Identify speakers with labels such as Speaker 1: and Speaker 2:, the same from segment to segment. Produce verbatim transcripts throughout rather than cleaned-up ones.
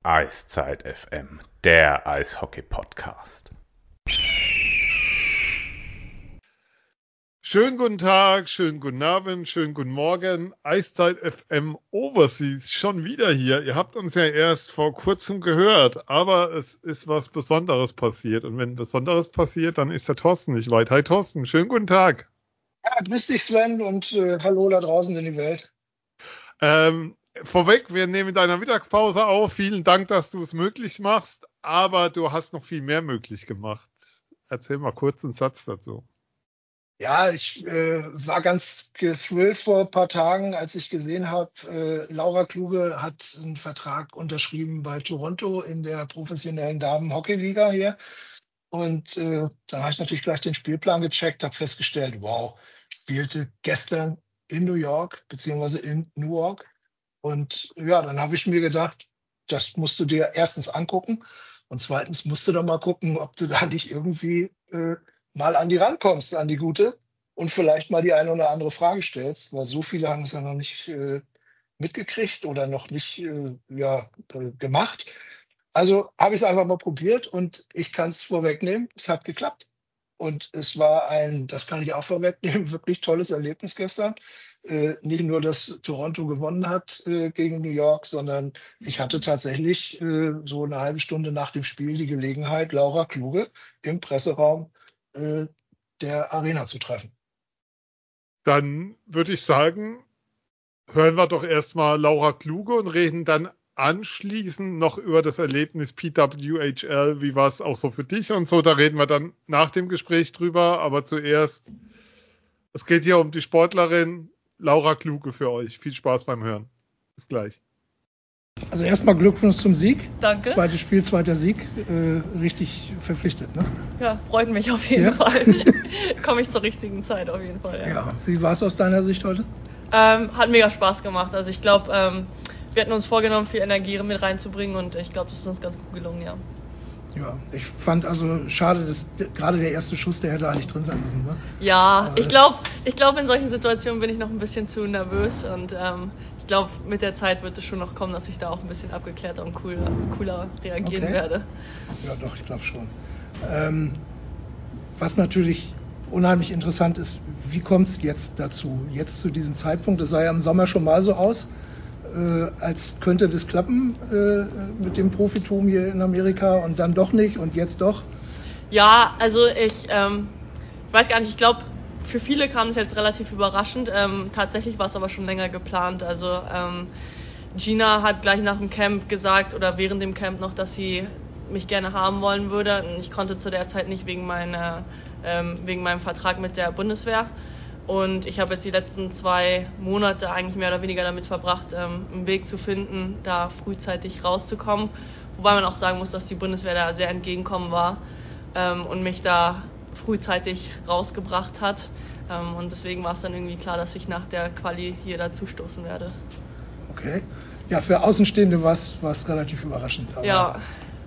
Speaker 1: Eiszeit F M, der Eishockey-Podcast.
Speaker 2: Schönen guten Tag, schönen guten Abend, schönen guten Morgen. Eiszeit F M Overseas schon wieder hier. Ihr habt uns ja erst vor kurzem gehört, aber es ist was Besonderes passiert. Und wenn Besonderes passiert, dann ist der Thorsten nicht weit. Hi Thorsten, schönen guten Tag.
Speaker 3: Ja, grüß dich Sven und äh, hallo da draußen in die Welt.
Speaker 2: Ähm, vorweg, wir nehmen deiner Mittagspause auf. Vielen Dank, dass du es möglich machst, aber du hast noch viel mehr möglich gemacht. Erzähl mal kurz einen Satz dazu.
Speaker 3: Ja, ich äh, war ganz gethrilled vor ein paar Tagen, als ich gesehen habe, äh, Laura Kluge hat einen Vertrag unterschrieben bei Toronto in der professionellen Damen-Hockey-Liga hier. Und äh, dann habe ich natürlich gleich den Spielplan gecheckt, habe festgestellt, wow, spielte gestern in New York beziehungsweise in Newark. Und ja, dann habe ich mir gedacht, das musst du dir erstens angucken und zweitens musst du doch mal gucken, ob du da nicht irgendwie äh, mal an die rankommst, an die Gute und vielleicht mal die eine oder andere Frage stellst, weil so viele haben es ja noch nicht äh, mitgekriegt oder noch nicht äh, ja, äh, gemacht. Also habe ich es einfach mal probiert und ich kann es vorwegnehmen, es hat geklappt. Und es war ein, das kann ich auch vorwegnehmen, wirklich tolles Erlebnis gestern. Äh, nicht nur, dass Toronto gewonnen hat äh, gegen New York, sondern ich hatte tatsächlich äh, so eine halbe Stunde nach dem Spiel die Gelegenheit, Laura Kluge im Presseraum äh, der Arena zu treffen.
Speaker 2: Dann würde ich sagen, hören wir doch erstmal Laura Kluge und reden dann anschließend noch über das Erlebnis P W H L. Wie war es auch so für dich und so? Da reden wir dann nach dem Gespräch drüber. Aber zuerst, es geht hier um die Sportlerin Laura Kluge für euch. Viel Spaß beim Hören. Bis gleich.
Speaker 3: Also erstmal Glückwunsch zum Sieg.
Speaker 4: Danke.
Speaker 3: Zweites Spiel, zweiter Sieg. Äh, richtig verpflichtet, ne?
Speaker 4: Ja, freut mich auf jeden
Speaker 3: Ja?
Speaker 4: Fall. Komme ich zur richtigen Zeit auf jeden Fall. Ja.
Speaker 3: Ja. Wie war es aus deiner Sicht heute?
Speaker 4: Ähm, hat mega Spaß gemacht. Also ich glaube, ähm, wir hatten uns vorgenommen, viel Energie mit reinzubringen und ich glaube, das ist uns ganz gut gelungen, ja.
Speaker 3: Ja, ich fand also schade, dass gerade der erste Schuss, der hätte eigentlich drin sein müssen, ne?
Speaker 4: Ja,
Speaker 3: Aber
Speaker 4: ich glaube, ich glaube, in solchen Situationen bin ich noch ein bisschen zu nervös und ähm, ich glaube, mit der Zeit wird es schon noch kommen, dass ich da auch ein bisschen abgeklärter und cooler, cooler reagieren
Speaker 3: Okay.
Speaker 4: werde.
Speaker 3: Ja, doch, ich glaube schon. Ähm, was natürlich unheimlich interessant ist, wie kommt es jetzt dazu? Jetzt zu diesem Zeitpunkt, das sah ja im Sommer schon mal so aus, äh, als könnte das klappen äh, mit dem Profitum hier in Amerika und dann doch nicht und jetzt doch.
Speaker 4: Ja, also ich, ähm, ich weiß gar nicht, ich glaube, für viele kam es jetzt relativ überraschend. Ähm, tatsächlich war es aber schon länger geplant. Also ähm, Gina hat gleich nach dem Camp gesagt oder während dem Camp noch, dass sie mich gerne haben wollen würde. Und ich konnte zu der Zeit nicht wegen meiner, ähm, wegen meinem Vertrag mit der Bundeswehr. Und ich habe jetzt die letzten zwei Monate eigentlich mehr oder weniger damit verbracht, ähm, einen Weg zu finden, da frühzeitig rauszukommen. Wobei man auch sagen muss, dass die Bundeswehr da sehr entgegenkommen war ähm, und mich da frühzeitig rausgebracht hat. Ähm, und deswegen war es dann irgendwie klar, dass ich nach der Quali hier dazu stoßen werde.
Speaker 3: Okay. Ja, für Außenstehende war es relativ überraschend. Aber
Speaker 4: ja.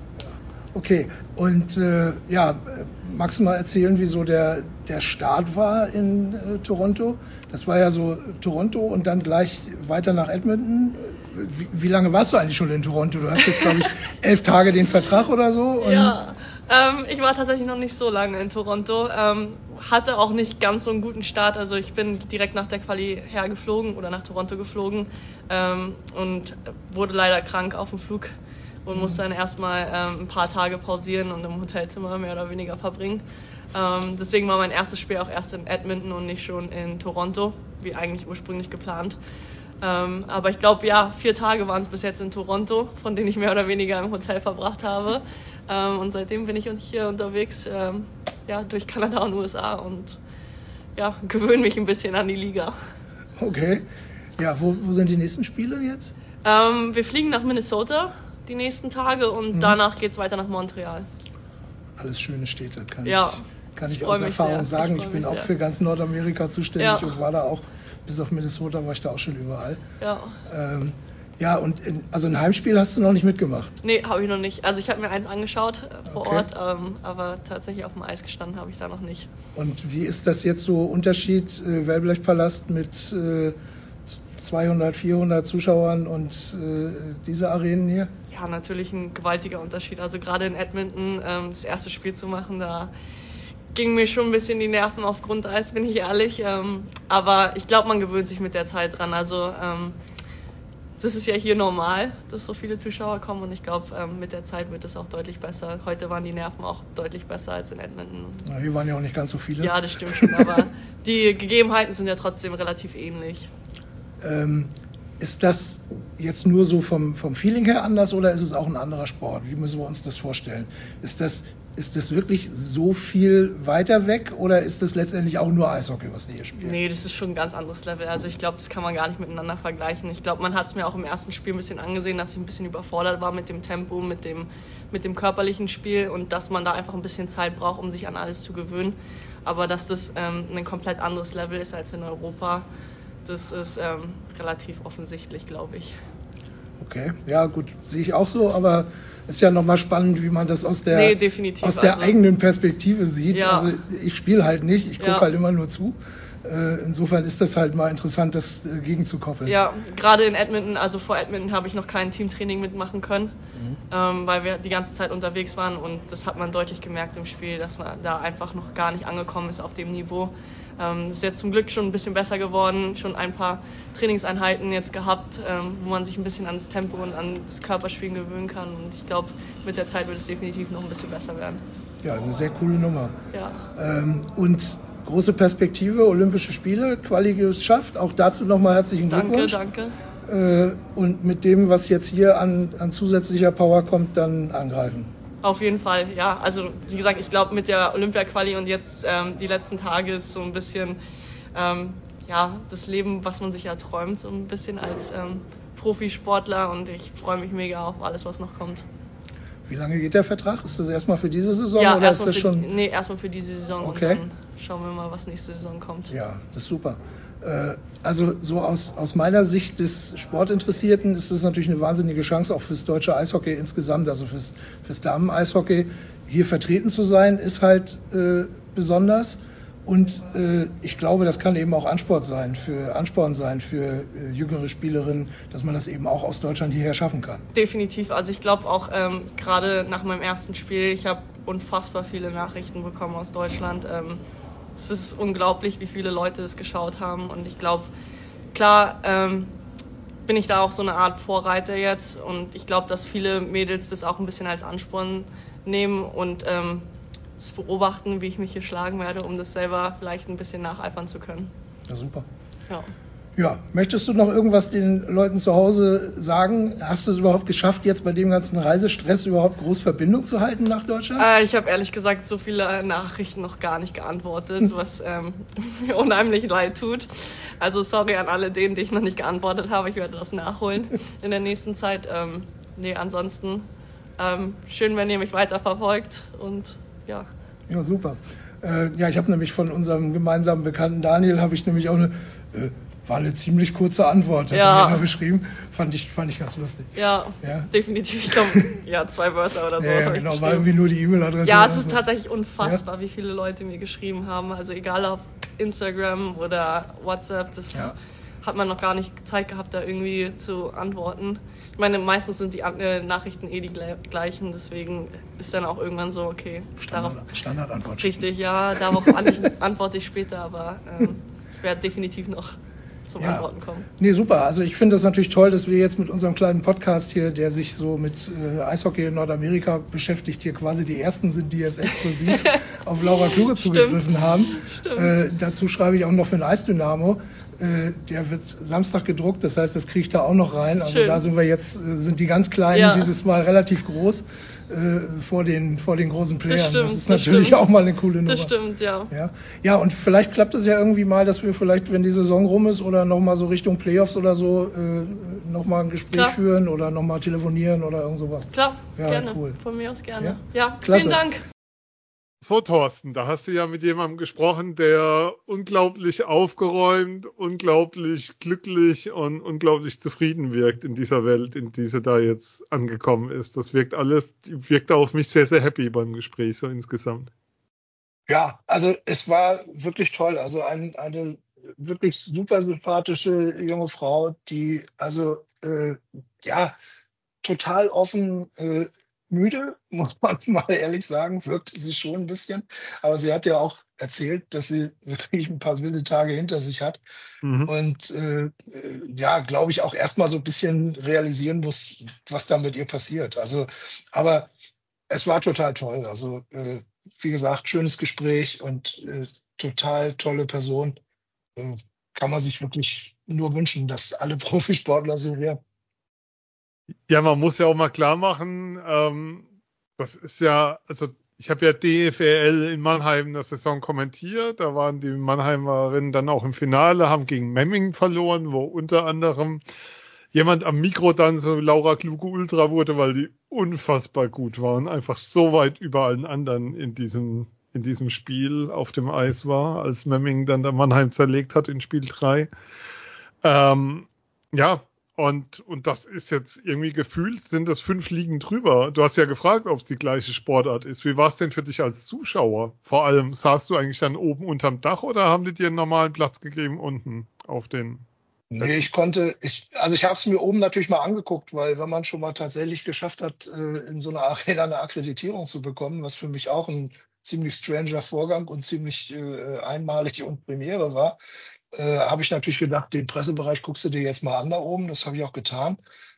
Speaker 3: Okay, und äh, ja, magst du mal erzählen, wieso der, der Start war in äh, Toronto? Das war ja so Toronto und dann gleich weiter nach Edmonton. Wie, wie lange warst du eigentlich schon in Toronto? Du hast jetzt, glaube ich, elf Tage den Vertrag oder so. Und
Speaker 4: ja, ähm, ich war tatsächlich noch nicht so lange in Toronto. Ähm, hatte auch nicht ganz so einen guten Start. Also ich bin direkt nach der Quali hergeflogen oder nach Toronto geflogen ähm, und wurde leider krank auf dem Flug. Und musste dann erstmal ähm, ein paar Tage pausieren und im Hotelzimmer mehr oder weniger verbringen. Ähm, deswegen war mein erstes Spiel auch erst in Edmonton und nicht schon in Toronto, wie eigentlich ursprünglich geplant. Ähm, aber ich glaube, ja, vier Tage waren es bis jetzt in Toronto, von denen ich mehr oder weniger im Hotel verbracht habe. Ähm, und seitdem bin ich hier unterwegs, ähm, ja, durch Kanada und U S A und ja, gewöhne mich ein bisschen an die Liga.
Speaker 3: Okay. Ja, wo, wo sind die nächsten Spiele jetzt?
Speaker 4: Ähm, wir fliegen nach Minnesota die nächsten Tage und mhm. danach geht es weiter nach Montreal.
Speaker 3: Alles schöne Städte, kann
Speaker 4: ja,
Speaker 3: ich, kann ich,
Speaker 4: ich
Speaker 3: aus Erfahrung
Speaker 4: sehr.
Speaker 3: sagen.
Speaker 4: Ich,
Speaker 3: ich bin auch
Speaker 4: sehr.
Speaker 3: für ganz Nordamerika zuständig
Speaker 4: ja.
Speaker 3: und war da auch, bis auf Minnesota war ich da auch schon überall.
Speaker 4: Ja,
Speaker 3: ähm, ja und in, also ein Heimspiel hast du noch nicht mitgemacht?
Speaker 4: Nee, habe ich noch nicht. Also ich habe mir eins angeschaut äh, vor
Speaker 3: okay.
Speaker 4: Ort, ähm, aber tatsächlich auf dem Eis gestanden habe ich da noch nicht.
Speaker 3: Und wie ist das jetzt so Unterschied, äh, Wellblechpalast mit äh, zweihundert, vierhundert Zuschauern und äh, diese Arenen hier?
Speaker 4: Ja, natürlich ein gewaltiger Unterschied. Also gerade in Edmonton ähm, das erste Spiel zu machen, da ging mir schon ein bisschen die Nerven auf Grundeis, bin ich ehrlich. Ähm, aber ich glaube, man gewöhnt sich mit der Zeit dran. Also ähm, das ist ja hier normal, dass so viele Zuschauer kommen und ich glaube, ähm, mit der Zeit wird es auch deutlich besser. Heute waren die Nerven auch deutlich besser als in Edmonton.
Speaker 3: Na, hier waren ja auch nicht ganz so viele.
Speaker 4: Ja, das stimmt schon, aber die Gegebenheiten sind ja trotzdem relativ ähnlich.
Speaker 3: Ähm, ist das jetzt nur so vom, vom Feeling her anders oder ist es auch ein anderer Sport? Wie müssen wir uns das vorstellen? Ist das, ist das wirklich so viel weiter weg oder ist das letztendlich auch nur Eishockey, was die hier spielen?
Speaker 4: Nee, das ist schon ein ganz anderes Level. Also ich glaube, das kann man gar nicht miteinander vergleichen. Ich glaube, man hat es mir auch im ersten Spiel ein bisschen angesehen, dass ich ein bisschen überfordert war mit dem Tempo, mit dem, mit dem körperlichen Spiel und dass man da einfach ein bisschen Zeit braucht, um sich an alles zu gewöhnen. Aber dass das ähm, ein komplett anderes Level ist als in Europa, das ist ähm, relativ offensichtlich, glaube ich.
Speaker 3: Okay, ja gut, sehe ich auch so, aber es ist ja nochmal spannend, wie man das aus der,
Speaker 4: nee, definitiv.
Speaker 3: aus der
Speaker 4: also,
Speaker 3: eigenen Perspektive sieht.
Speaker 4: Ja.
Speaker 3: Also ich spiele halt nicht, ich gucke
Speaker 4: Ja.
Speaker 3: halt immer nur zu. Äh, insofern ist das halt mal interessant, das äh, gegenzukoppeln.
Speaker 4: Ja, gerade in Edmonton, also vor Edmonton habe ich noch kein Teamtraining mitmachen können, mhm. ähm, weil wir die ganze Zeit unterwegs waren und das hat man deutlich gemerkt im Spiel, dass man da einfach noch gar nicht angekommen ist auf dem Niveau. Ähm, ist jetzt zum Glück schon ein bisschen besser geworden, schon ein paar Trainingseinheiten jetzt gehabt, ähm, wo man sich ein bisschen an das Tempo und an das Körperspielen gewöhnen kann und ich glaube, mit der Zeit wird es definitiv noch ein bisschen besser werden.
Speaker 3: Ja, eine sehr coole Nummer.
Speaker 4: Ja.
Speaker 3: Ähm, und große Perspektive, Olympische Spiele, Quali geschafft. Auch dazu nochmal herzlichen Glückwunsch.
Speaker 4: Danke, danke.
Speaker 3: Äh, und mit dem, was jetzt hier an, an zusätzlicher Power kommt, dann angreifen.
Speaker 4: Auf jeden Fall, ja. Also wie gesagt, ich glaube mit der Olympia-Quali und jetzt ähm, die letzten Tage ist so ein bisschen ähm, ja, das Leben, was man sich ja träumt, so ein bisschen als ähm, Profisportler und ich freue mich mega auf alles, was noch kommt.
Speaker 3: Wie lange geht der Vertrag? Ist das erstmal für diese Saison
Speaker 4: ja,
Speaker 3: oder ist das
Speaker 4: für,
Speaker 3: schon?
Speaker 4: Nee, erstmal für diese Saison
Speaker 3: okay.
Speaker 4: Und dann schauen wir mal, was nächste Saison kommt.
Speaker 3: Ja, das ist super. Äh, also so aus, aus meiner Sicht des Sportinteressierten ist das natürlich eine wahnsinnige Chance, auch fürs deutsche Eishockey insgesamt, also fürs, fürs Damen-Eishockey, hier vertreten zu sein, ist halt äh, besonders. Und äh, ich glaube, das kann eben auch Ansporn sein für, Ansporn sein für äh, jüngere Spielerinnen, dass man das eben auch aus Deutschland hierher schaffen kann.
Speaker 4: Definitiv. Also ich glaube auch ähm, gerade nach meinem ersten Spiel, ich habe unfassbar viele Nachrichten bekommen aus Deutschland. Ähm, es ist unglaublich, wie viele Leute das geschaut haben. Und ich glaube, klar ähm, bin ich da auch so eine Art Vorreiter jetzt. Und ich glaube, dass viele Mädels das auch ein bisschen als Ansporn nehmen und ähm, das beobachten, wie ich mich hier schlagen werde, um das selber vielleicht ein bisschen nacheifern zu können.
Speaker 3: Ja, super.
Speaker 4: Ja.
Speaker 3: Ja, möchtest du noch irgendwas den Leuten zu Hause sagen? Hast du es überhaupt geschafft, jetzt bei dem ganzen Reisestress überhaupt groß Verbindung zu halten nach Deutschland?
Speaker 4: Äh, ich habe ehrlich gesagt so viele Nachrichten noch gar nicht geantwortet, was ähm, mir unheimlich leid tut. Also sorry an alle denen, die ich noch nicht geantwortet habe. Ich werde das nachholen in der nächsten Zeit. Ähm, nee, ansonsten ähm, schön, wenn ihr mich weiter verfolgt und ja.
Speaker 3: Ja, super. Äh, ja, ich habe nämlich von unserem gemeinsamen Bekannten Daniel, habe ich nämlich auch eine, äh, war eine ziemlich kurze Antwort, hat
Speaker 4: ja.
Speaker 3: er mir geschrieben. Fand ich, fand ich ganz lustig.
Speaker 4: Ja, ja. definitiv. Ich glaube, ja, zwei Wörter oder so.
Speaker 3: Ja, ja genau, war irgendwie nur die E-Mail-Adresse.
Speaker 4: Ja, es ist so. Tatsächlich unfassbar,
Speaker 3: ja?
Speaker 4: wie viele Leute mir geschrieben haben. Also egal auf Instagram oder WhatsApp, das ja. hat man noch gar nicht Zeit gehabt, da irgendwie zu antworten. Ich meine, meistens sind die Nachrichten eh die gleichen, deswegen ist dann auch irgendwann so, okay,
Speaker 3: Standard, darauf, Standardantwort.
Speaker 4: Richtig, ja, darauf antworte ich später, aber ähm, ich werde definitiv noch zum ja. Antworten kommen.
Speaker 3: Nee, super. Also ich finde das natürlich toll, dass wir jetzt mit unserem kleinen Podcast hier, der sich so mit äh, Eishockey in Nordamerika beschäftigt, hier quasi die Ersten sind, die jetzt exklusiv auf Laura Kluge zugegriffen haben. Äh, dazu schreibe ich auch noch für den Eisdynamo. Äh, der wird Samstag gedruckt, das heißt, das kriege ich da auch noch rein. Also Schön. Da sind wir jetzt, äh, sind die ganz Kleinen ja. dieses Mal relativ groß äh, vor den vor den großen Playern. Das, stimmt, das ist natürlich
Speaker 4: das
Speaker 3: auch mal eine coole Nummer.
Speaker 4: Das stimmt, ja.
Speaker 3: ja. Ja, und vielleicht klappt es ja irgendwie mal, dass wir vielleicht, wenn die Saison rum ist oder nochmal so Richtung Playoffs oder so, äh, nochmal ein Gespräch Klar. führen oder nochmal telefonieren oder irgend sowas.
Speaker 4: Klar,
Speaker 3: ja,
Speaker 4: gerne.
Speaker 3: Cool.
Speaker 4: Von mir aus gerne.
Speaker 3: Ja,
Speaker 4: ja
Speaker 3: Klasse.
Speaker 4: Vielen Dank.
Speaker 2: So, Thorsten, da hast du ja mit jemandem gesprochen, der unglaublich aufgeräumt, unglaublich glücklich und unglaublich zufrieden wirkt in dieser Welt, in die sie da jetzt angekommen ist. Das wirkt alles, wirkt auf mich sehr, sehr happy beim Gespräch, so insgesamt.
Speaker 3: Ja, also es war wirklich toll. Also ein, eine wirklich super sympathische junge Frau, die also äh, ja total offen, äh, müde, muss man mal ehrlich sagen, wirkte sie schon ein bisschen. Aber sie hat ja auch erzählt, dass sie wirklich ein paar wilde Tage hinter sich hat.
Speaker 2: Mhm.
Speaker 3: Und äh, äh, ja, glaube ich, auch erstmal so ein bisschen realisieren muss, was da mit ihr passiert. Also, aber es war total toll. Also, äh, wie gesagt, schönes Gespräch und äh, total tolle Person. Äh, kann man sich wirklich nur wünschen, dass alle Profisportler so wären.
Speaker 2: Ja, man muss ja auch mal klar machen, ähm, das ist ja, also ich habe ja D F R L in Mannheim eine Saison kommentiert, da waren die Mannheimerinnen dann auch im Finale, haben gegen Memmingen verloren, wo unter anderem jemand am Mikro dann so Laura Kluge Ultra wurde, weil die unfassbar gut waren, einfach so weit über allen anderen in diesem, in diesem Spiel auf dem Eis war, als Memmingen dann der Mannheim zerlegt hat in Spiel drei. Ähm, ja, und, und das ist jetzt irgendwie gefühlt, sind das fünf Ligen drüber. Du hast ja gefragt, ob es die gleiche Sportart ist. Wie war es denn für dich als Zuschauer? Vor allem, saßt du eigentlich dann oben unterm Dach oder haben die dir einen normalen Platz gegeben unten auf den
Speaker 3: Nee,
Speaker 2: Plätzen?
Speaker 3: ich konnte, ich, also ich habe es mir oben natürlich mal angeguckt, weil wenn man schon mal tatsächlich geschafft hat, äh, in so einer Arena eine Akkreditierung zu bekommen, was für mich auch ein ziemlich stranger Vorgang und ziemlich äh, einmalig und Premiere war, äh, habe ich natürlich gedacht, den Pressebereich guckst du dir jetzt mal an da oben. Das habe ich auch getan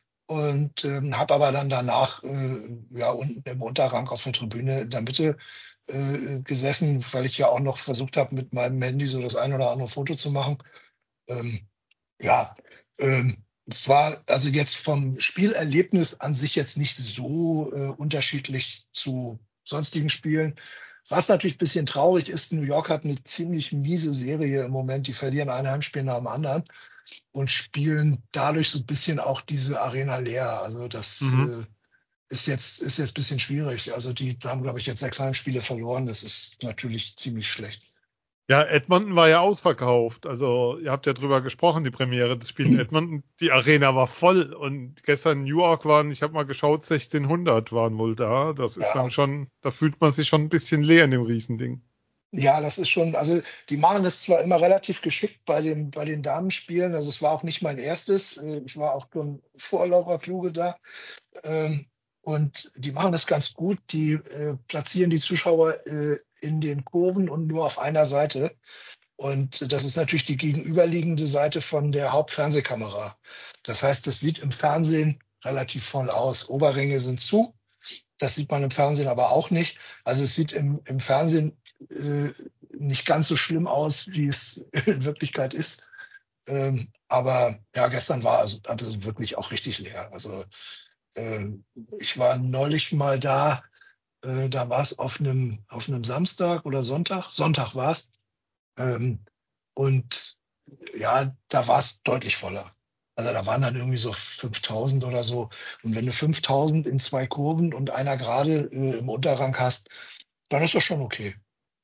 Speaker 3: und ähm, habe aber dann danach äh, ja unten im Unterrang auf der Tribüne in der Mitte äh, gesessen, weil ich ja auch noch versucht habe, mit meinem Handy so das ein oder andere Foto zu machen. Ähm, ja, ähm, war also jetzt vom Spielerlebnis an sich jetzt nicht so äh, unterschiedlich zu sonstigen Spielen. Was natürlich ein bisschen traurig ist, New York hat eine ziemlich miese Serie im Moment. Die verlieren ein Heimspiel nach dem anderen und spielen dadurch so ein bisschen auch diese Arena leer. Also das
Speaker 2: Mhm.
Speaker 3: äh, ist jetzt, ist jetzt ein bisschen schwierig. Also die haben, glaube ich, jetzt sechs Heimspiele verloren. Das ist natürlich ziemlich schlecht.
Speaker 2: Ja, Edmonton war ja ausverkauft. Also, ihr habt ja drüber gesprochen, die Premiere des Spiels in Edmonton. Die Arena war voll und gestern in New York waren, ich habe mal geschaut, sechzehnhundert waren wohl da. Das ist dann
Speaker 3: Ja,
Speaker 2: schon, da fühlt man sich schon ein bisschen leer in dem Riesending.
Speaker 3: ja, das ist schon, also die machen das zwar immer relativ geschickt bei den, bei den Damenspielen, also es war auch nicht mein erstes, äh, ich war auch schon vor Laura Kluge da, ähm, und die machen das ganz gut, die äh, platzieren die Zuschauer äh, in den Kurven und nur auf einer Seite. Und das ist natürlich die gegenüberliegende Seite von der Hauptfernsehkamera. Das heißt, das sieht im Fernsehen relativ voll aus. Oberränge sind zu, das sieht man im Fernsehen aber auch nicht. Also es sieht im, im Fernsehen äh, nicht ganz so schlimm aus, wie es in Wirklichkeit ist. Ähm, aber ja, gestern war also, also wirklich auch richtig leer. Also ähm, ich war neulich mal da, äh, da war es auf einem auf einem Samstag oder Sonntag. Sonntag war es. Ähm, und ja, da war es deutlich voller. Also da waren dann irgendwie so fünftausend oder so. Und wenn du fünftausend in zwei Kurven und einer gerade äh, im Unterrang hast, dann ist das schon okay.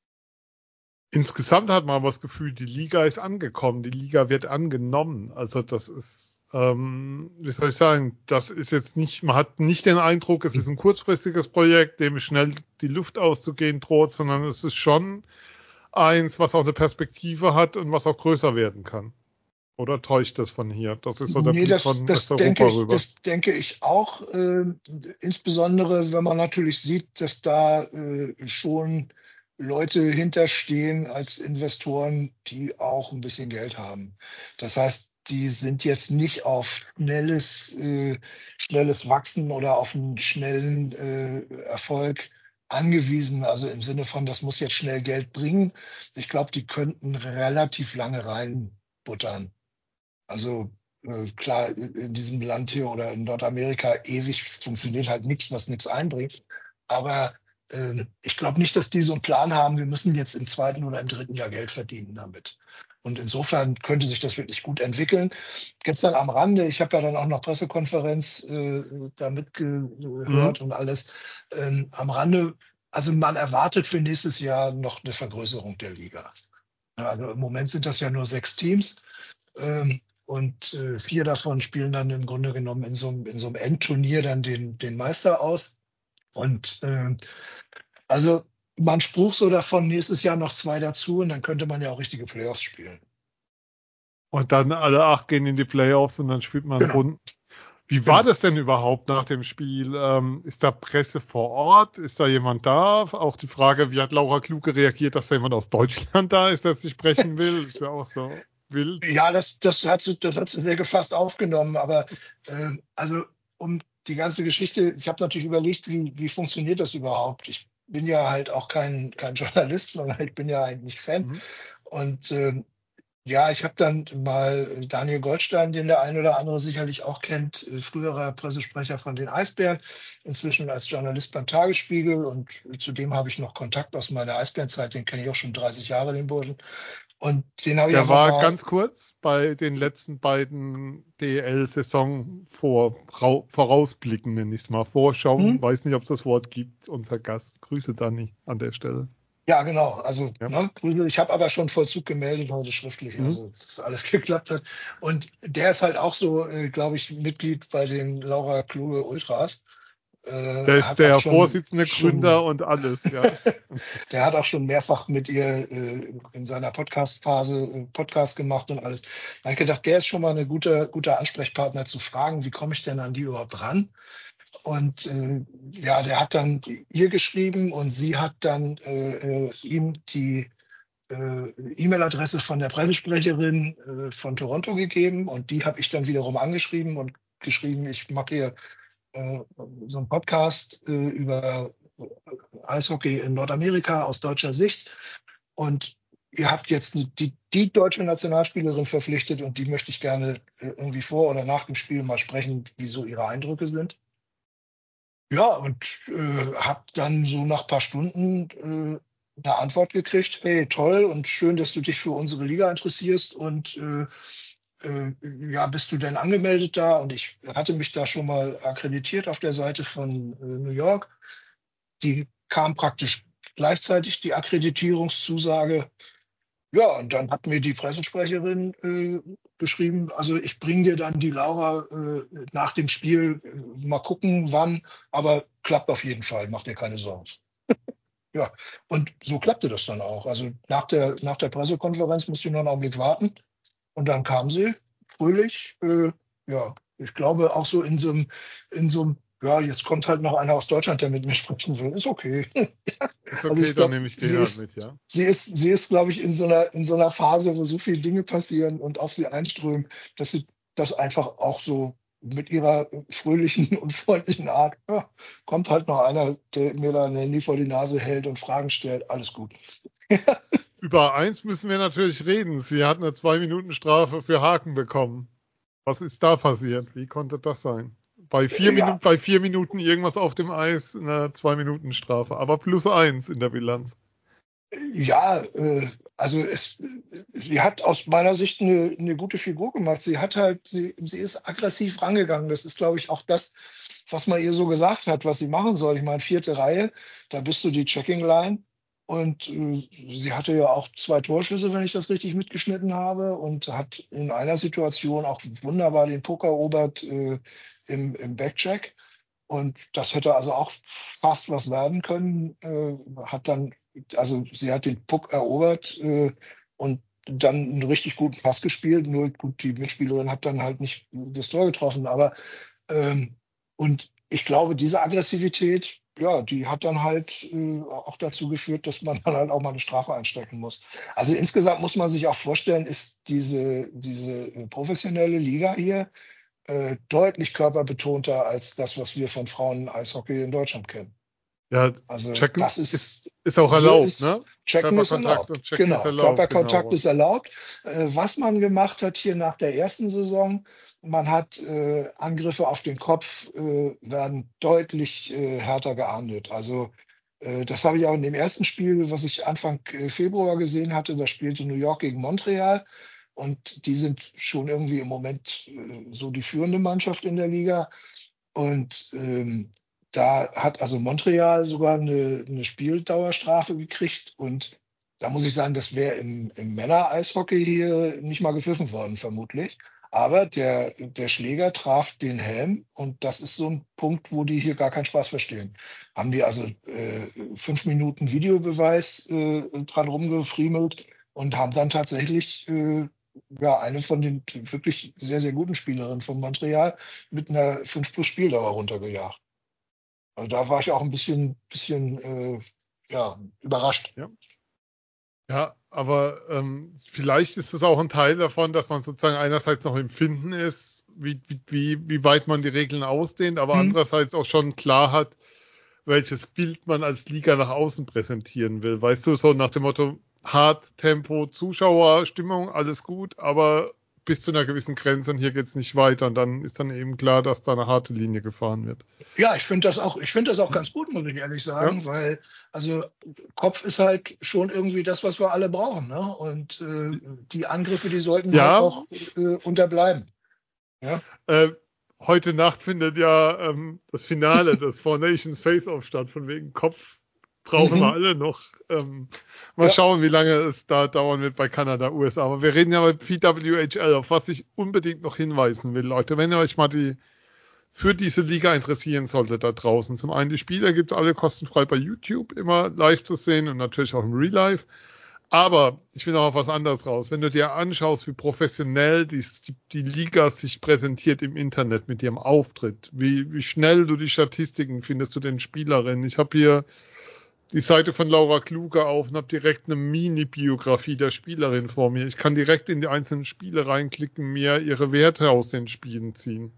Speaker 2: Insgesamt hat man aber das Gefühl, die Liga ist angekommen, die Liga wird angenommen. Also das ist, ähm, wie soll ich sagen, das ist jetzt nicht, man hat nicht den Eindruck, es ist ein kurzfristiges Projekt, dem schnell die Luft auszugehen droht, sondern es ist schon eins, was auch eine Perspektive hat und was auch größer werden kann. Oder täuscht das von hier? Das ist so der
Speaker 3: Nee,
Speaker 2: Blick
Speaker 3: das,
Speaker 2: von
Speaker 3: das denke
Speaker 2: Westeuropa
Speaker 3: ich,
Speaker 2: rüber.
Speaker 3: das denke ich auch. Äh, insbesondere, wenn man natürlich sieht, dass da äh, schon Leute hinterstehen als Investoren, die auch ein bisschen Geld haben. Das heißt, die sind jetzt nicht auf schnelles, äh, schnelles Wachsen oder auf einen schnellen äh, Erfolg angewiesen. Also im Sinne von, das muss jetzt schnell Geld bringen. Ich glaube, die könnten relativ lange reinbuttern. Also äh, klar, in diesem Land hier oder in Nordamerika ewig funktioniert halt nichts, was nichts einbringt. Aber äh, ich glaube nicht, dass die so einen Plan haben, wir müssen jetzt im zweiten oder im dritten Jahr Geld verdienen damit. Und insofern könnte sich das wirklich gut entwickeln. Gestern am Rande, ich habe ja dann auch noch Pressekonferenz äh, da
Speaker 2: Mhm.
Speaker 3: mitgehört und alles. Ähm, am Rande, also man erwartet für nächstes Jahr noch eine Vergrößerung der Liga. Also im Moment sind das ja nur sechs Teams. Ähm, und äh, vier davon spielen dann im Grunde genommen in so einem, in so einem Endturnier dann den, den Meister aus. Und äh, also man spruch so davon, nächstes Jahr noch zwei dazu und dann könnte man ja auch richtige Playoffs spielen.
Speaker 2: Und dann alle acht gehen in die Playoffs und dann spielt man
Speaker 3: Genau.
Speaker 2: Runden. Wie war
Speaker 3: Genau.
Speaker 2: das denn überhaupt nach dem Spiel? Ähm, ist da Presse vor Ort? Ist da jemand da? Auch die Frage, wie hat Laura Kluge reagiert, dass da jemand aus Deutschland da ist, der sie sprechen will? Ist ja auch so wild.
Speaker 3: Ja, das, das hat sie, das hat sie sehr gefasst aufgenommen, aber äh, also um die ganze Geschichte, ich habe natürlich überlegt, wie, wie funktioniert das überhaupt? Ich bin ja halt auch kein, kein Journalist, sondern ich bin ja eigentlich Fan.
Speaker 2: Mhm.
Speaker 3: Und ähm, ja, ich habe dann mal Daniel Goldstein, den der ein oder andere sicherlich auch kennt, äh, früherer Pressesprecher von den Eisbären, inzwischen als Journalist beim Tagesspiegel, und zudem habe ich noch Kontakt aus meiner Eisbärenzeit, den kenne ich auch schon dreißig Jahre, den Burschen. Und den habe ich
Speaker 2: Der
Speaker 3: einfach
Speaker 2: war
Speaker 3: mal.
Speaker 2: ganz kurz bei den letzten beiden D E L-Saison vor, rau- vorausblicken, nenne ich es mal. Vorschauen,
Speaker 3: Hm?
Speaker 2: weiß nicht, ob es das Wort gibt. Unser Gast. Grüße Dani an der Stelle.
Speaker 3: Ja, genau. Also,
Speaker 2: Ja.
Speaker 3: ne, Grüße. Ich habe aber schon Vollzug gemeldet heute schriftlich,
Speaker 2: Mhm.
Speaker 3: also dass alles geklappt hat. Und der ist halt auch so, äh, glaube ich, Mitglied bei den Laura Kluge Ultras. Äh,
Speaker 2: Der ist
Speaker 3: hat auch
Speaker 2: der
Speaker 3: schon,
Speaker 2: Vorsitzende, Gründer
Speaker 3: schon
Speaker 2: und alles, ja.
Speaker 3: der hat auch schon mehrfach mit ihr äh, in seiner Podcast-Phase äh, Podcast gemacht und alles. Da habe ich gedacht, der ist schon mal ein guter, guter Ansprechpartner zu fragen, wie komme ich denn an die überhaupt ran? Und äh, ja, der hat dann ihr geschrieben und sie hat dann äh, äh, ihm die äh, E-Mail-Adresse von der Pressesprecherin äh, von Toronto gegeben, und die habe ich dann wiederum angeschrieben und geschrieben, ich mache hier äh, so einen Podcast äh, über Eishockey in Nordamerika aus deutscher Sicht, und ihr habt jetzt die, die deutsche Nationalspielerin verpflichtet und die möchte ich gerne äh, irgendwie vor oder nach dem Spiel mal sprechen, wie so ihre Eindrücke sind. Ja, und äh, habe dann so nach ein paar Stunden äh, eine Antwort gekriegt: Hey, toll und schön, dass du dich für unsere Liga interessierst, und äh, äh, ja, bist du denn angemeldet da? Und ich hatte mich da schon mal akkreditiert auf der Seite von äh, New York. Die kam praktisch gleichzeitig, die Akkreditierungszusage. Ja, und dann hat mir die Pressesprecherin äh, geschrieben, also ich bringe dir dann die Laura äh, nach dem Spiel, äh, mal gucken, wann, aber klappt auf jeden Fall, mach dir keine Sorgen. Ja, und so klappte das dann auch. Also nach der, nach der Pressekonferenz musste ich noch einen Augenblick warten, und dann kam sie fröhlich. Äh, ja, ich glaube auch so in so einem, in so einem, ja, jetzt kommt halt noch einer aus Deutschland, der mit mir sprechen will. Ist okay.
Speaker 2: Ist
Speaker 3: Also
Speaker 2: okay,
Speaker 3: ich
Speaker 2: dann
Speaker 3: glaube,
Speaker 2: nehme ich
Speaker 3: sie
Speaker 2: den halt
Speaker 3: ist,
Speaker 2: mit, ja.
Speaker 3: sie ist, sie ist, glaube ich, in so einer, in so einer Phase, wo so viele Dinge passieren und auf sie einströmen, dass sie das einfach auch so mit ihrer fröhlichen und freundlichen Art, ja, kommt halt noch einer, der mir da ein Handy vor die Nase hält und Fragen stellt, alles gut.
Speaker 2: Über eins müssen wir natürlich reden. Sie hat eine zwei Minuten Strafe für Haken bekommen. Was ist da passiert? Wie konnte das sein? Bei vier
Speaker 3: Ja,
Speaker 2: Minuten, bei vier Minuten irgendwas auf dem Eis, eine zwei Minuten Strafe, aber plus eins in der Bilanz.
Speaker 3: ja, äh, also es, sie hat aus meiner Sicht eine, eine gute Figur gemacht. Sie hat halt, sie, sie ist aggressiv rangegangen. Das ist, glaube ich, auch das, was man ihr so gesagt hat, was sie machen soll. Ich meine, vierte Reihe, da bist du die Checking Line. Und äh, sie hatte ja auch zwei Torschüsse, wenn ich das richtig mitgeschnitten habe, und hat in einer Situation auch wunderbar den Puck erobert äh, im, im Backcheck. Und das hätte also auch fast was werden können. Äh, hat dann, also sie hat den Puck erobert äh, und dann einen richtig guten Pass gespielt. Nur gut, die Mitspielerin hat dann halt nicht das Tor getroffen. Aber ähm, und ich glaube, diese Aggressivität, ja, die hat dann halt äh, auch dazu geführt, dass man dann halt auch mal eine Strafe einstecken muss. Also insgesamt muss man sich auch vorstellen, ist diese, diese professionelle Liga hier äh, deutlich körperbetonter als das, was wir von Frauen-Eishockey in Deutschland kennen.
Speaker 2: Ja,
Speaker 3: Also
Speaker 2: checken
Speaker 3: das
Speaker 2: ist,
Speaker 3: ist,
Speaker 2: ist auch
Speaker 3: hier
Speaker 2: erlaubt,
Speaker 3: ist,
Speaker 2: ne?
Speaker 3: Checken ist
Speaker 2: Körperkontakt
Speaker 3: erlaubt.
Speaker 2: und Checken ist
Speaker 3: Genau,
Speaker 2: erlaubt,
Speaker 3: Körperkontakt
Speaker 2: genau.
Speaker 3: ist erlaubt. Äh, was man gemacht hat hier nach der ersten Saison, man hat äh, Angriffe auf den Kopf, äh, werden deutlich äh, härter geahndet. Also äh, das habe ich auch in dem ersten Spiel, was ich Anfang äh, Februar gesehen hatte. Da spielte New York gegen Montreal. Und die sind schon irgendwie im Moment äh, so die führende Mannschaft in der Liga. Und ähm, da hat also Montreal sogar eine, eine Spieldauerstrafe gekriegt. Und da muss ich sagen, das wäre im, im Männer-Eishockey hier nicht mal gepfiffen worden, vermutlich. Aber der, der Schläger traf den Helm, und das ist so ein Punkt, wo die hier gar keinen Spaß verstehen. Haben die also äh, fünf Minuten Videobeweis äh, dran rumgefriemelt und haben dann tatsächlich äh, ja, eine von den wirklich sehr, sehr guten Spielerinnen von Montreal mit einer fünf plus Spieldauer runtergejagt. Also da war ich auch ein bisschen, bisschen äh, ja, überrascht.
Speaker 2: Ja, ja aber ähm, vielleicht ist es auch ein Teil davon, dass man sozusagen einerseits noch im Finden ist, wie, wie, wie wie weit man die Regeln ausdehnt, aber
Speaker 3: Hm.
Speaker 2: andererseits auch schon klar hat, welches Bild man als Liga nach außen präsentieren will. Weißt du, so nach dem Motto, hart, Tempo, Zuschauer, Stimmung, alles gut, aber bis zu einer gewissen Grenze und hier geht's nicht weiter. Und dann ist dann eben klar, dass da eine harte Linie gefahren wird.
Speaker 3: Ja, ich finde das auch, ich finde das auch ganz gut, muss ich ehrlich
Speaker 2: Ja,
Speaker 3: sagen, weil also Kopf ist halt schon irgendwie das, was wir alle brauchen, ne? Und äh, die Angriffe, die sollten halt
Speaker 2: ja
Speaker 3: auch äh, unterbleiben. Ja,
Speaker 2: äh, heute Nacht findet ja ähm, das Finale des Four Nations Face-Off statt, von wegen Kopf brauchen wir
Speaker 3: mhm.
Speaker 2: alle noch. Ähm, mal
Speaker 3: Ja,
Speaker 2: schauen, wie lange es da dauern wird bei Kanada, U S A. Aber wir reden ja bei P W H L, auf was ich unbedingt noch hinweisen will, Leute. Wenn ihr euch mal die für diese Liga interessieren sollte da draußen. Zum einen, die Spiele gibt es alle kostenfrei bei YouTube, immer live zu sehen und natürlich auch im Real Life. Aber ich will noch auf was anderes raus. Wenn du dir anschaust, wie professionell die, die, die Liga sich präsentiert im Internet mit ihrem Auftritt, wie, wie schnell du die Statistiken findest zu den Spielerinnen. Ich habe hier die Seite von Laura Kluge auf und habe direkt eine Mini-Biografie der Spielerin vor mir. Ich kann direkt in die einzelnen Spiele reinklicken, mir ihre Werte aus den Spielen ziehen.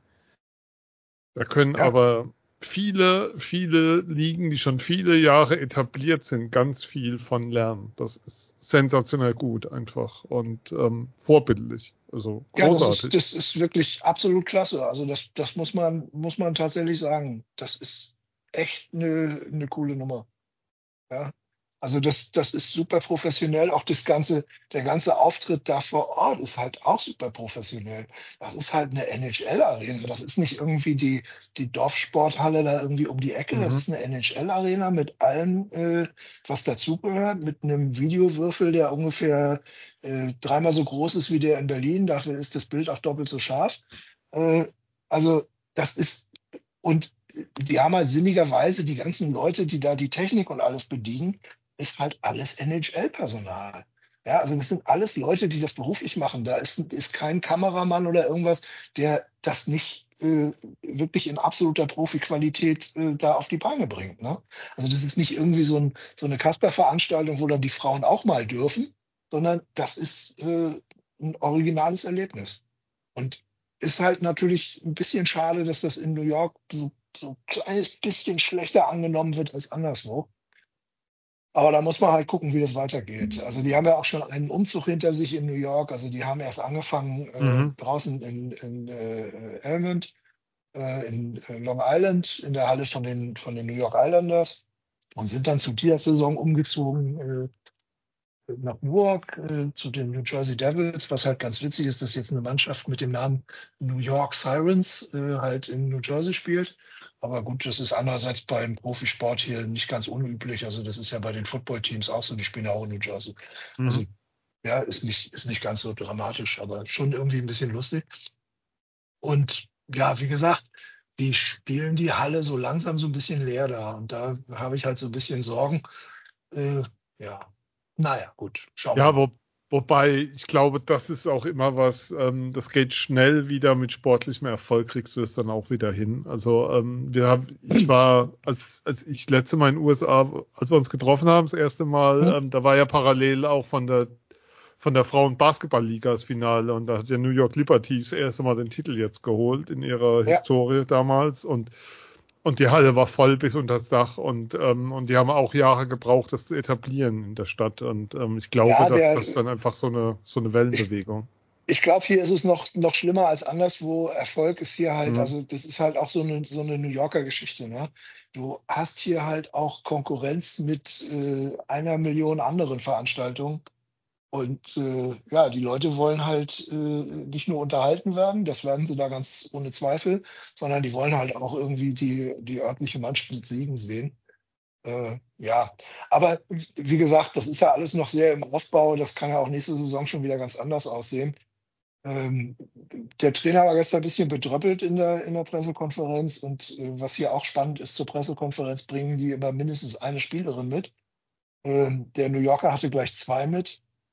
Speaker 2: Da können
Speaker 3: ja,
Speaker 2: aber viele, viele Ligen, die schon viele Jahre etabliert sind, ganz viel von lernen. Das ist sensationell gut einfach und ähm, vorbildlich. Also
Speaker 3: ja, das ist,
Speaker 2: großartig.
Speaker 3: das ist wirklich absolut klasse. Also das, das muss man, muss man tatsächlich sagen. Das ist echt eine, eine coole Nummer. Ja, also das, das ist super professionell. Auch das ganze, der ganze Auftritt da vor Ort ist halt auch super professionell. Das ist halt eine N H L-Arena. Das ist nicht irgendwie die, die Dorfsporthalle da irgendwie um die Ecke. Das
Speaker 2: Mhm.
Speaker 3: ist eine N H L-Arena mit allem, äh, was dazugehört, mit einem Videowürfel, der ungefähr äh, dreimal so groß ist wie der in Berlin. Dafür ist das Bild auch doppelt so scharf. Äh, also das ist und die haben halt sinnigerweise die ganzen Leute, die da die Technik und alles bedienen, ist halt alles N H L-Personal. Ja, also das sind alles Leute, die das beruflich machen. Da ist, ist kein Kameramann oder irgendwas, der das nicht äh, wirklich in absoluter Profiqualität äh, da auf die Beine bringt. Ne? Also das ist nicht irgendwie so, ein, so eine Kasper-Veranstaltung, wo dann die Frauen auch mal dürfen, sondern das ist äh, ein originales Erlebnis. Und ist halt natürlich ein bisschen schade, dass das in New York so, so ein kleines bisschen schlechter angenommen wird als anderswo. Aber da muss man halt gucken, wie das weitergeht. Also die haben ja auch schon einen Umzug hinter sich in New York. Also die haben erst angefangen äh,
Speaker 2: Mhm.
Speaker 3: draußen in, in äh, Elmont, äh, in äh, Long Island, in der Halle von den, von den New York Islanders und sind dann zu dieser Saison umgezogen äh, nach Newark äh, zu den New Jersey Devils, was halt ganz witzig ist, dass jetzt eine Mannschaft mit dem Namen New York Sirens äh, halt in New Jersey spielt. Aber gut, das ist andererseits beim Profisport hier nicht ganz unüblich. Also das ist ja bei den Footballteams auch so, die spielen ja auch in New Jersey. Also
Speaker 2: Mhm.
Speaker 3: ja, ist nicht, ist nicht ganz so dramatisch, aber schon irgendwie ein bisschen lustig. Und ja, wie gesagt, die spielen die Halle so langsam so ein bisschen leer da. Und da habe ich halt so ein bisschen Sorgen. Äh, ja, naja, gut, schauen wir
Speaker 2: Ja,
Speaker 3: mal.
Speaker 2: wo, wobei ich glaube, das ist auch immer was, ähm, das geht schnell wieder mit sportlichem Erfolg, kriegst du es dann auch wieder hin. Also ähm, wir haben, ich war, als, als ich letzte Mal in den U S A, als wir uns getroffen haben, das erste Mal,
Speaker 3: Hm?
Speaker 2: ähm, da war ja parallel auch von der von der Frauen-Basketball-Liga das Finale und da hat ja New York Liberty das erste Mal den Titel jetzt geholt in ihrer
Speaker 3: Ja,
Speaker 2: Historie damals und und die Halle war voll bis unter das Dach und, ähm, und die haben auch Jahre gebraucht, das zu etablieren in der Stadt. Und ähm, ich glaube,
Speaker 3: ja,
Speaker 2: dass
Speaker 3: der,
Speaker 2: das dann einfach so eine, so eine
Speaker 3: ich,
Speaker 2: Wellenbewegung.
Speaker 3: ich glaube, hier ist es noch, noch schlimmer als anderswo. Erfolg ist hier halt,
Speaker 2: Mhm.
Speaker 3: also das ist halt auch so eine, so eine New Yorker Geschichte, ne? Du hast hier halt auch Konkurrenz mit äh, einer Million anderen Veranstaltungen. Und äh, ja, die Leute wollen halt äh, nicht nur unterhalten werden, das werden sie da ganz ohne Zweifel, sondern die wollen halt auch irgendwie die, die örtliche Mannschaft siegen sehen. Äh, ja, aber wie gesagt, das ist ja alles noch sehr im Aufbau. Das kann ja auch nächste Saison schon wieder ganz anders aussehen. Ähm, Der Trainer war gestern ein bisschen bedröppelt in der, in der Pressekonferenz. Und äh, was hier auch spannend ist, zur Pressekonferenz bringen die immer mindestens eine Spielerin mit. Ähm, der New Yorker hatte gleich zwei mit.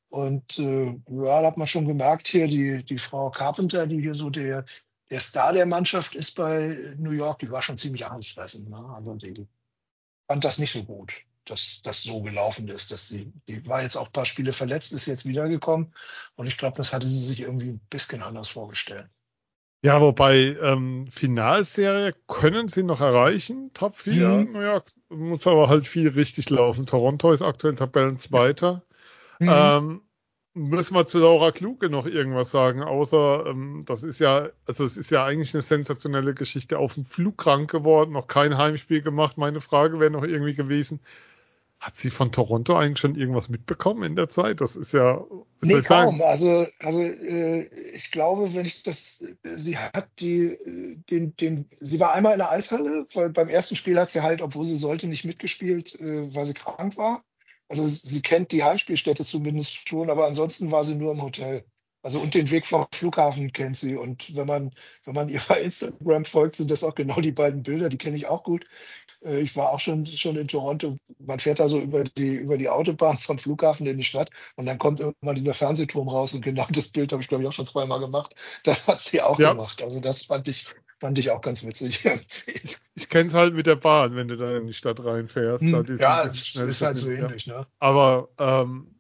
Speaker 3: Und äh, ja, da hat man schon gemerkt hier, die, die Frau Carpenter, die hier so der, der Star der Mannschaft ist bei New York, die war schon ziemlich angefressen. Ne? Also die fand das nicht so gut, dass das so gelaufen ist. Dass die, die war jetzt auch ein paar Spiele verletzt, ist jetzt wiedergekommen. Und ich glaube, das hatte sie sich irgendwie ein bisschen anders vorgestellt.
Speaker 2: Ja, wobei ähm, Finalserie können sie noch erreichen, Top vier.
Speaker 3: Mhm.
Speaker 2: New York muss aber halt viel richtig laufen. Toronto ist aktuell Tabellenzweiter.
Speaker 3: Mhm.
Speaker 2: Ähm, müssen wir zu Laura Kluge noch irgendwas sagen, außer ähm, das ist ja, also es ist ja eigentlich eine sensationelle Geschichte, auf dem Flug krank geworden, noch kein Heimspiel gemacht. Meine Frage wäre noch irgendwie gewesen, hat sie von Toronto eigentlich schon irgendwas mitbekommen in der Zeit? Das ist ja, was soll
Speaker 3: Nee,
Speaker 2: ich sagen?
Speaker 3: kaum. Also, also äh, ich glaube, wenn ich das, sie hat die, äh, den, den, sie war einmal in der Eishalle, weil beim ersten Spiel hat sie halt, obwohl sie sollte, nicht mitgespielt, äh, weil sie krank war. Also sie kennt die Heimspielstätte zumindest schon, aber ansonsten war sie nur im Hotel. Also und den Weg vom Flughafen kennt sie. Und wenn man, wenn man ihr bei Instagram folgt, sind das auch genau die beiden Bilder, die kenne ich auch gut. Äh, Ich war auch schon, schon in Toronto. Man fährt da so über die, über die Autobahn vom Flughafen in die Stadt und dann kommt irgendwann dieser Fernsehturm raus und genau das Bild habe ich, glaube ich, auch schon zweimal gemacht. Das hat sie auch
Speaker 2: Ja,
Speaker 3: gemacht. Also das fand ich, fand ich auch ganz witzig.
Speaker 2: ich, ich kenne es halt mit der Bahn, wenn du da in die Stadt reinfährst, da
Speaker 3: Hm,
Speaker 2: diesen,
Speaker 3: Ja,
Speaker 2: diesen
Speaker 3: es ist halt so
Speaker 2: Schnellstadtdienst, ja.
Speaker 3: ähnlich, ne?
Speaker 2: Aber ähm,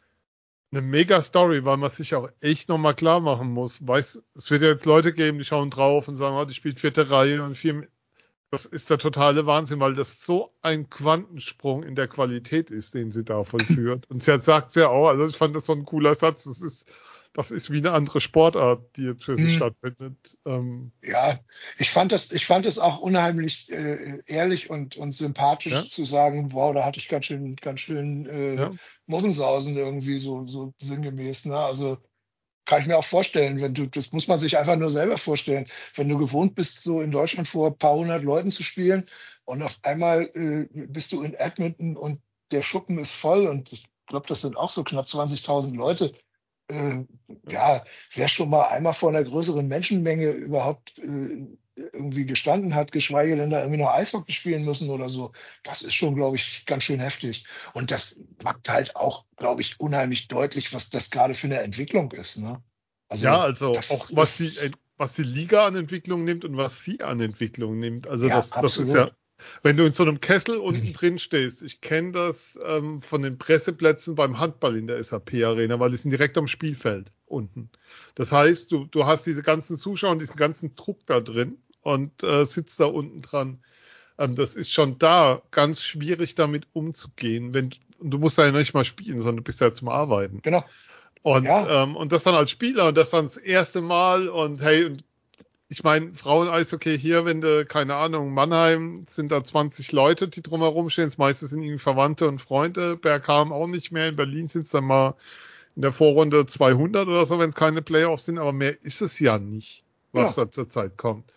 Speaker 2: eine mega Story, weil man sich auch echt nochmal klar machen muss. Weiß, es wird ja jetzt Leute geben, die schauen drauf und sagen, oh, die spielt vierte Reihe und vier. Das ist der totale Wahnsinn, weil das so ein Quantensprung in der Qualität ist, den sie da vollführt. Und sie hat, sagt ja auch, also ich fand das so ein cooler Satz, das ist, das ist wie eine andere Sportart, die jetzt für sie
Speaker 3: Hm.
Speaker 2: stattfindet. Ähm,
Speaker 3: Ja, ich fand das, ich fand es auch unheimlich äh, ehrlich und, und
Speaker 2: ja,
Speaker 3: sympathisch zu sagen, wow, da hatte ich ganz schön, ganz schön äh,
Speaker 2: ja,
Speaker 3: Muffensausen irgendwie so, so sinngemäß. Ne? Also kann ich mir auch vorstellen, wenn du, das muss man sich einfach nur selber vorstellen, wenn du gewohnt bist, so in Deutschland vor ein paar hundert Leuten zu spielen und auf einmal äh, bist du in Edmonton und der Schuppen ist voll und ich glaube, das sind auch so knapp zwanzigtausend Leute. Äh,
Speaker 2: ja.
Speaker 3: ja, wer schon mal einmal vor einer größeren Menschenmenge überhaupt äh, irgendwie gestanden hat, geschweige denn da irgendwie noch Eishockey spielen müssen oder so, das ist schon, glaube ich, ganz schön heftig. Und das macht halt auch, glaube ich, unheimlich deutlich, was das gerade für eine Entwicklung ist. Ne?
Speaker 2: Ja,
Speaker 3: Also
Speaker 2: also
Speaker 3: das
Speaker 2: auch was die,
Speaker 3: ist,
Speaker 2: was die Liga an Entwicklung nimmt und was sie an Entwicklung nimmt. Also
Speaker 3: ja,
Speaker 2: das, das ist ja,
Speaker 3: absolut.
Speaker 2: wenn du in so einem Kessel unten drin stehst, ich kenne das ähm, von den Presseplätzen beim Handball in der S A P-Arena, weil die sind direkt am Spielfeld unten. Das heißt, du, du hast diese ganzen Zuschauer und diesen ganzen Druck da drin und äh, sitzt da unten dran. Ähm, das ist schon da ganz schwierig, damit umzugehen. Wenn, und du musst da ja nicht mal spielen, sondern du bist ja zum Arbeiten.
Speaker 3: Genau.
Speaker 2: Und,
Speaker 3: Ja,
Speaker 2: ähm, und das dann als Spieler und das dann das erste Mal und hey, und ich meine, Frauen-Eishockey hier, wenn du, keine Ahnung, Mannheim sind da zwanzig Leute, die drumherum stehen. Das meiste sind irgendwie Verwandte und Freunde. Bergheim auch nicht mehr. In Berlin sind es dann mal in der Vorrunde zweihundert oder so, wenn es keine Playoffs sind. Aber mehr ist es ja nicht, was
Speaker 3: genau.
Speaker 2: da zurzeit kommt.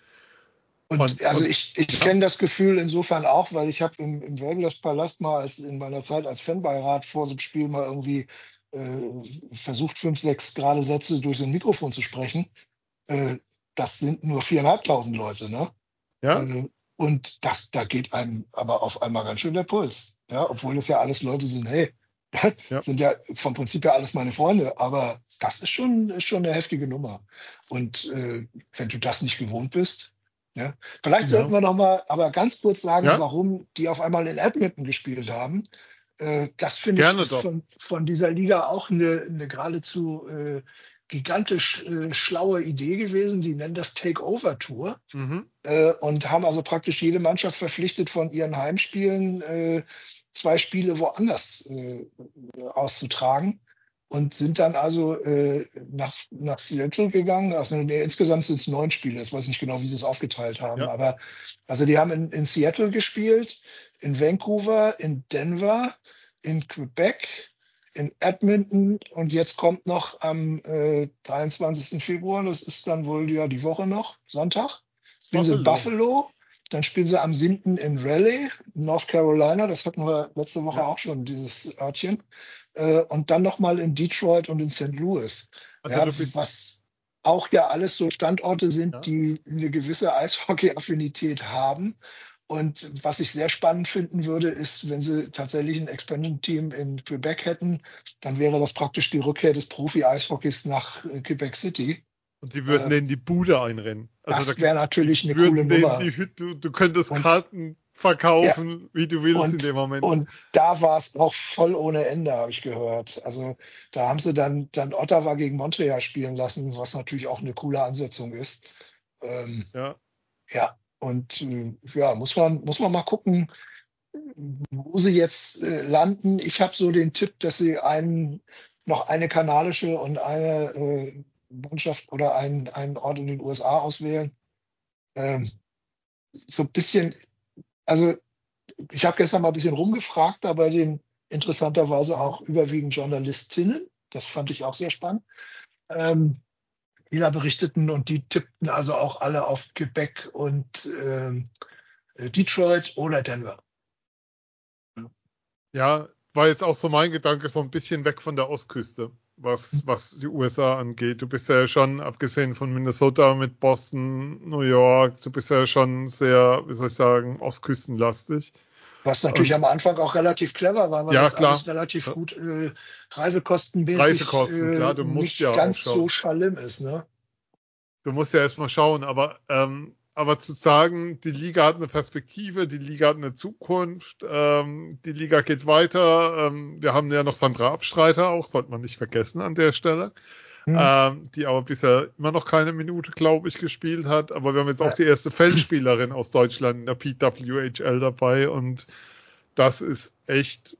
Speaker 3: Und
Speaker 2: Und,
Speaker 3: also
Speaker 2: und
Speaker 3: ich, ich
Speaker 2: ja,
Speaker 3: kenne das Gefühl insofern auch, weil ich habe im, im Wellblech-Palast mal als, in meiner Zeit als Fanbeirat vor so einem Spiel mal irgendwie äh, versucht, fünf, sechs gerade Sätze durch so ein Mikrofon zu sprechen. Äh, Das sind nur viertausendfünfhundert Leute, ne?
Speaker 2: ja,
Speaker 3: Äh, und das, da geht einem aber auf einmal ganz schön der Puls. Ja, obwohl das ja alles Leute sind, hey,
Speaker 2: ja,
Speaker 3: sind ja vom Prinzip ja alles meine Freunde, aber das ist schon, ist schon eine heftige Nummer. Und äh, wenn du das nicht gewohnt bist, ja, vielleicht sollten
Speaker 2: ja,
Speaker 3: wir noch mal aber ganz kurz sagen,
Speaker 2: ja,
Speaker 3: warum die auf einmal in Edmonton gespielt haben. Äh, das finde ich
Speaker 2: gerne
Speaker 3: ist
Speaker 2: doch.
Speaker 3: von, von dieser Liga auch eine, eine geradezu äh, gigantisch äh, schlaue Idee gewesen. Die nennen das Takeover Tour
Speaker 2: Mhm.
Speaker 3: äh, und haben also praktisch jede Mannschaft verpflichtet, von ihren Heimspielen äh, zwei Spiele woanders äh, auszutragen und sind dann also äh, nach, nach Seattle gegangen. Also, nee, insgesamt sind es neun Spiele, jetzt weiß ich nicht genau, wie sie es aufgeteilt haben,
Speaker 2: Ja,
Speaker 3: aber also die haben in, in Seattle gespielt, in Vancouver, in Denver, in Quebec, in Edmonton und jetzt kommt noch am äh, dreiundzwanzigsten Februar, das ist dann wohl ja die Woche noch, Sonntag, spielen sie in
Speaker 2: Buffalo.
Speaker 3: Buffalo, dann spielen sie am siebten in Raleigh, North Carolina, das hatten wir letzte Woche
Speaker 2: Ja,
Speaker 3: auch schon, dieses Örtchen, äh, und dann nochmal in Detroit und in Saint Louis.
Speaker 2: also
Speaker 3: Ja,
Speaker 2: du bist,
Speaker 3: was auch ja alles so Standorte sind,
Speaker 2: ja,
Speaker 3: die eine gewisse Eishockey-Affinität haben. Und was ich sehr spannend finden würde, ist, wenn sie tatsächlich ein Expansion-Team in Quebec hätten, dann wäre das praktisch die Rückkehr des Profi-Eishockeys nach äh, Quebec City.
Speaker 2: Und die würden
Speaker 3: Äh,
Speaker 2: denen die Bude einrennen. Also
Speaker 3: das
Speaker 2: da
Speaker 3: wäre
Speaker 2: gibt-
Speaker 3: natürlich
Speaker 2: die
Speaker 3: eine
Speaker 2: würden
Speaker 3: coole
Speaker 2: denen
Speaker 3: Nummer.
Speaker 2: die Hütte, du, du könntest
Speaker 3: Und-
Speaker 2: Karten verkaufen, wie du willst in dem
Speaker 3: Und,
Speaker 2: Moment.
Speaker 3: und da war es auch voll ohne Ende, habe ich gehört. Also da haben sie dann, dann Ottawa gegen Montreal spielen lassen, was natürlich auch eine coole Ansetzung ist. Ähm,
Speaker 2: Ja.
Speaker 3: ja, und äh, ja, muss man, muss man mal gucken, wo sie jetzt äh, landen. Ich habe so den Tipp, dass sie einen, noch eine kanadische und eine äh, Mannschaft oder einen, einen Ort in den U S A auswählen. Ähm, so ein bisschen, also ich habe gestern mal ein bisschen rumgefragt, da bei den interessanterweise auch überwiegend Journalistinnen. Das fand ich auch sehr spannend. Ähm, die da berichteten und die tippten also auch alle auf Quebec und ähm, Detroit oder Denver.
Speaker 2: Ja, war jetzt auch so mein Gedanke, so ein bisschen weg von der Ostküste, was,
Speaker 3: Hm.
Speaker 2: was die U S A angeht. Du bist ja schon, abgesehen von Minnesota mit Boston, New York, du bist ja schon sehr, wie soll ich sagen, ostküstenlastig.
Speaker 3: Was natürlich
Speaker 2: Und
Speaker 3: am Anfang auch relativ clever war, weil
Speaker 2: ja,
Speaker 3: das
Speaker 2: klar,
Speaker 3: alles relativ gut äh, reisekostenmäßig
Speaker 2: Reisekosten,
Speaker 3: äh,
Speaker 2: klar, du musst
Speaker 3: nicht
Speaker 2: ja auch
Speaker 3: ganz so
Speaker 2: schauen.
Speaker 3: schlimm ist. Ne?
Speaker 2: Du musst ja erstmal schauen, aber, ähm, aber zu sagen, die Liga hat eine Perspektive, die Liga hat eine Zukunft, ähm, die Liga geht weiter. Ähm, wir haben ja noch Sandra Abstreiter auch, sollte man nicht vergessen an der Stelle,
Speaker 3: Hm.
Speaker 2: ähm, die aber bisher immer noch keine Minute, glaube ich, gespielt hat. Aber wir haben jetzt auch
Speaker 3: Ja.
Speaker 2: die erste Feldspielerin aus Deutschland in der P W H L dabei und das ist echt,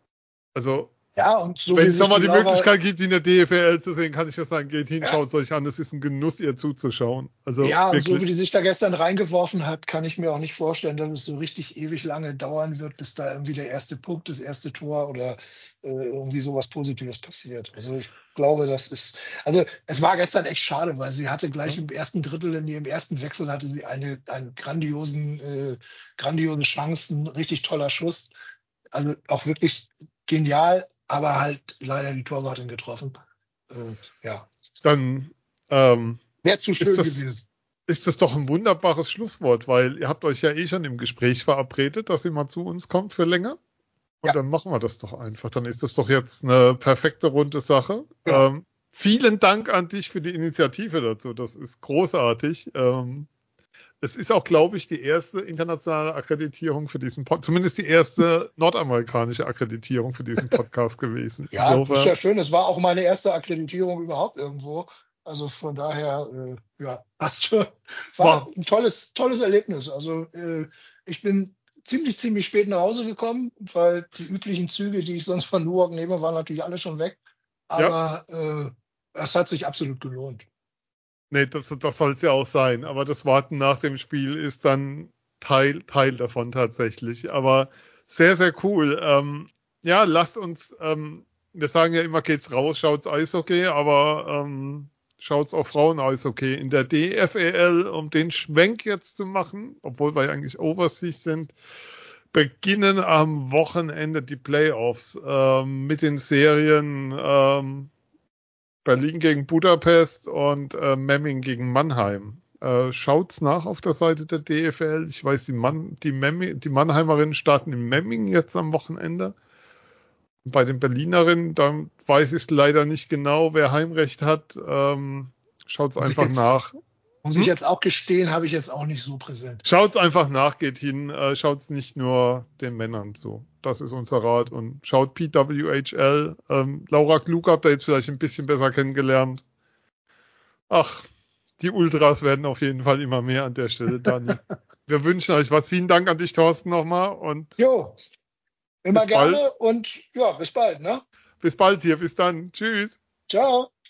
Speaker 2: also
Speaker 3: Ja, und so
Speaker 2: wenn
Speaker 3: wie
Speaker 2: es
Speaker 3: sich
Speaker 2: nochmal
Speaker 3: die
Speaker 2: die
Speaker 3: Laura,
Speaker 2: Möglichkeit gibt, die in der D F L zu sehen, kann ich nur sagen, geht hin,
Speaker 3: ja,
Speaker 2: schaut es euch an. Es ist ein Genuss, ihr zuzuschauen. Also
Speaker 3: ja, und so wie
Speaker 2: wirklich.
Speaker 3: die sich da gestern reingeworfen hat, kann ich mir auch nicht vorstellen, dass es so richtig ewig lange dauern wird, bis da irgendwie der erste Punkt, das erste Tor oder äh, irgendwie sowas Positives passiert. Also ich glaube, das ist, also es war gestern echt schade, weil sie hatte gleich
Speaker 2: Ja.
Speaker 3: im ersten Drittel, in ihrem ersten Wechsel hatte sie eine, einen grandiosen, äh, grandiose Chancen, richtig toller Schuss. Also auch wirklich genial, aber halt leider die Torwartin getroffen. Äh, ja,
Speaker 2: Dann ähm,
Speaker 3: wäre zu
Speaker 2: ist
Speaker 3: schön
Speaker 2: das,
Speaker 3: gewesen.
Speaker 2: ist das doch ein wunderbares Schlusswort, weil ihr habt euch ja eh schon im Gespräch verabredet, dass ihr mal zu uns kommt für länger. Und
Speaker 3: Ja.
Speaker 2: dann machen wir das doch einfach. Dann ist das doch jetzt eine perfekte runde Sache.
Speaker 3: Ja.
Speaker 2: Ähm, vielen Dank an dich für die Initiative dazu. Das ist großartig. Ähm, es ist auch, glaube ich, die erste internationale Akkreditierung für diesen Podcast, zumindest die erste nordamerikanische Akkreditierung für diesen Podcast gewesen.
Speaker 3: Ja, das ist
Speaker 2: Insofern,
Speaker 3: ja schön. Das war auch meine erste Akkreditierung überhaupt irgendwo. Also von daher, äh, ja, passt schon. War
Speaker 2: war,
Speaker 3: ein tolles, tolles Erlebnis. Also äh, ich bin ziemlich, ziemlich spät nach Hause gekommen, weil die üblichen Züge, die ich sonst von Newark nehme, waren natürlich alle schon weg.
Speaker 2: ja,
Speaker 3: Aber äh, es hat sich absolut gelohnt.
Speaker 2: nee, das, das soll es ja auch sein. Aber das Warten nach dem Spiel ist dann Teil, Teil davon tatsächlich. Aber sehr, sehr cool. Ähm, ja, lasst uns, ähm, wir sagen ja immer, geht's raus, schaut's Eishockey, aber ähm, schaut's auch Frauen-Eishockey. In der D F E L, um den Schwenk jetzt zu machen, obwohl wir eigentlich Overseas sind, beginnen am Wochenende die Playoffs ähm, mit den Serien ähm, Berlin gegen Budapest und äh, Memming gegen Mannheim. Äh, schaut's nach auf der Seite der D F L. Ich weiß, die, Mann, die, Memming, die Mannheimerinnen starten in Memming jetzt am Wochenende. Und bei den Berlinerinnen, da weiß ich es leider nicht genau, wer Heimrecht hat. Ähm, schaut's
Speaker 3: Muss ich
Speaker 2: einfach
Speaker 3: jetzt,
Speaker 2: nach.
Speaker 3: muss ich
Speaker 2: Hm?
Speaker 3: jetzt auch gestehen, habe ich jetzt auch nicht so präsent.
Speaker 2: Schaut's einfach nach, geht hin. Äh, schaut's nicht nur den Männern zu. Das ist unser Rat. Und schaut P W H L. Ähm, Laura Klug habt ihr jetzt vielleicht ein bisschen besser kennengelernt. Ach, die Ultras werden auf jeden Fall immer mehr an der Stelle, Dani. Wir wünschen euch was. Vielen Dank an dich, Thorsten, nochmal. Und
Speaker 3: Jo, immer
Speaker 2: bis bald.
Speaker 3: gerne und ja, bis bald, ne?
Speaker 2: Bis bald hier. Bis dann. Tschüss.
Speaker 3: Ciao.